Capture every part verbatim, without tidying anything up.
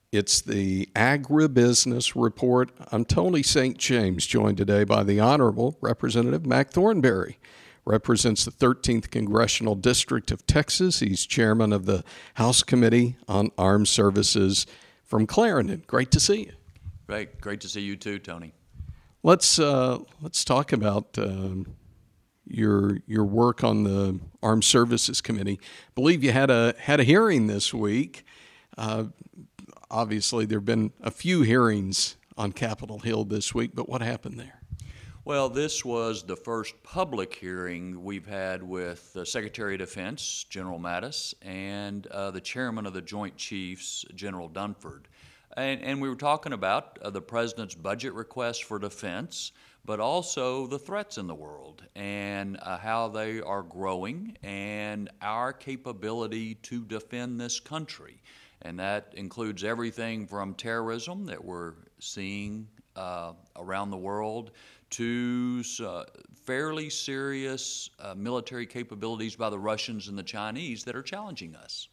It's the Agribusiness Report. I'm Tony Saint James, joined today by the Honorable Representative Mac Thornberry. Represents the thirteenth Congressional District of Texas. He's chairman of the House Committee on Armed Services from Clarendon. Great to see you. Great, great to see you too, Tony. Let's uh, let's talk about um, your your work on the Armed Services Committee. I believe you had a had a hearing this week. Uh, obviously, there have been a few hearings on Capitol Hill this week, but what happened there? Well, this was the first public hearing we've had with the Secretary of Defense, General Mattis, and uh, the Chairman of the Joint Chiefs, General Dunford. And, and we were talking about uh, the President's budget request for defense, but also the threats in the world and uh, how they are growing and our capability to defend this country. And that includes everything from terrorism that we're seeing uh, around the world to uh, fairly serious uh, military capabilities by the Russians and the Chinese that are challenging us.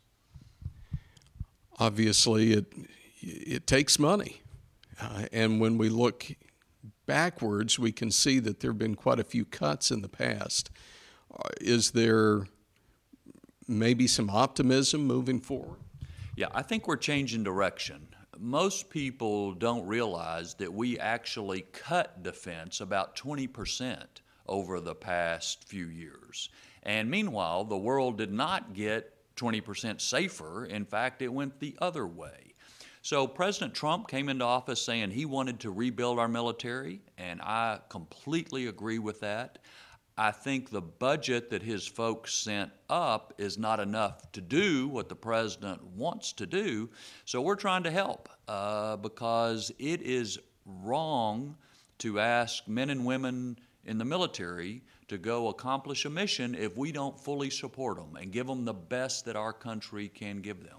Obviously, it it takes money. Uh, and when we look backwards, we can see that there have been quite a few cuts in the past. Uh, is there maybe some optimism moving forward? Yeah, I think we're changing direction. Most people don't realize that we actually cut defense about twenty percent over the past few years. And meanwhile, the world did not get twenty percent safer. In fact, it went the other way. So President Trump came into office saying he wanted to rebuild our military, and I completely agree with that. I think the budget that his folks sent up is not enough to do what the president wants to do, so we're trying to help uh, because it is wrong to ask men and women in the military to go accomplish a mission if we don't fully support them and give them the best that our country can give them.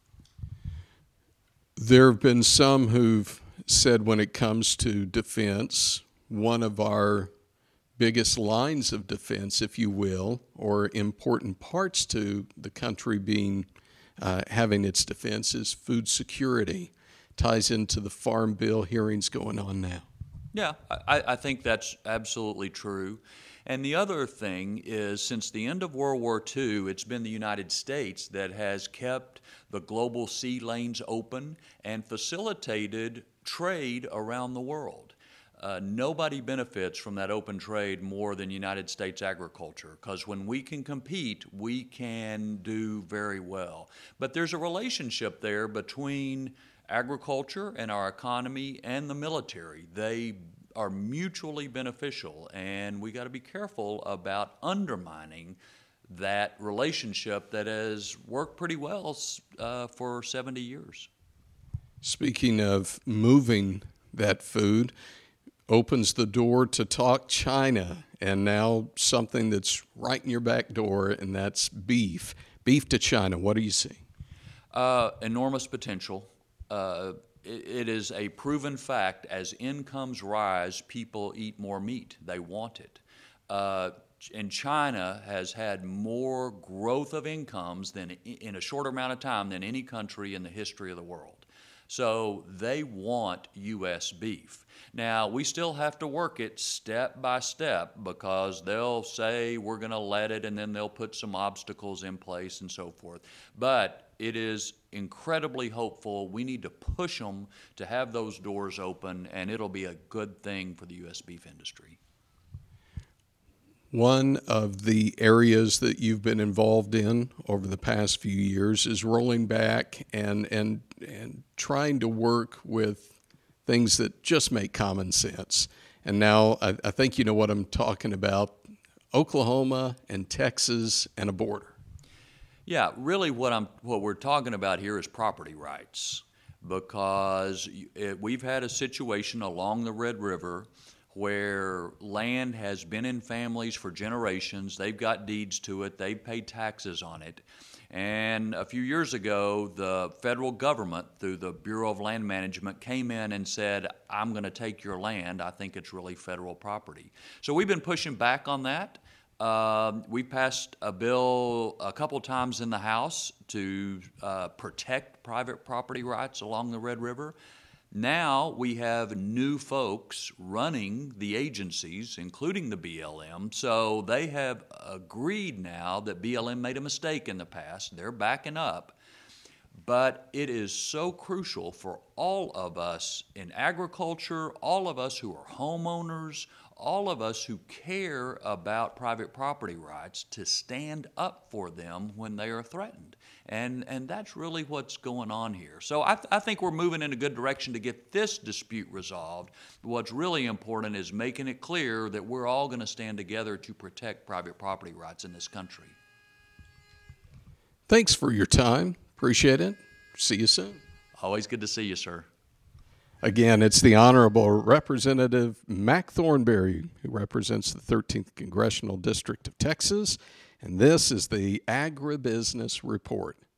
There have been some who've said when it comes to defense, one of our biggest lines of defense, if you will, or important parts to the country being uh, having its defense is food security. Ties into the Farm Bill hearings going on now. Yeah, I, I think that's absolutely true. And the other thing is, since the end of World War Two, it's been the United States that has kept the global sea lanes open and facilitated trade around the world. Uh, nobody benefits from that open trade more than United States agriculture, because when we can compete, we can do very well. But there's a relationship there between agriculture and our economy and the military. They are mutually beneficial, and we got to be careful about undermining that relationship that has worked pretty well uh, for seventy years. Speaking of moving that food, opens the door to talk China, and now something that's right in your back door, and that's beef. Beef to China, what do you see? Uh, enormous potential. Uh, it, it is a proven fact, as incomes rise, people eat more meat. They want it. Uh, and China has had more growth of incomes than in a shorter amount of time than any country in the history of the world. So they want U S beef. Now, we still have to work it step by step because they'll say we're going to let it and then they'll put some obstacles in place and so forth. But it is incredibly hopeful. We need to push them to have those doors open, and it'll be a good thing for the U S beef industry. One of the areas that you've been involved in over the past few years is rolling back and and and trying to work with things that just make common sense. And now I, I think you know what I'm talking about, Oklahoma and Texas and a border. Yeah, really what I'm what we're talking about here is property rights, because it, we've had a situation along the Red River where land has been in families for generations. They've got deeds to it. They've paid taxes on it. And a few years ago, the federal government, through the Bureau of Land Management, came in and said, I'm going to take your land. I think it's really federal property. So we've been pushing back on that. Um, we passed a bill a couple times in the House to uh, protect private property rights along the Red River. Now we have new folks running the agencies, including the B L M, so they have agreed now that B L M made a mistake in the past. They're backing up. But it is so crucial for all of us in agriculture, all of us who are homeowners, all of us who care about private property rights to stand up for them when they are threatened. And, and that's really what's going on here. So I, th- I think we're moving in a good direction to get this dispute resolved. What's really important is making it clear that we're all going to stand together to protect private property rights in this country. Thanks for your time. Appreciate it. See you soon. Always good to see you, sir. Again, it's the Honorable Representative Mac Thornberry, who represents the thirteenth Congressional District of Texas, and this is the Agribusiness Report.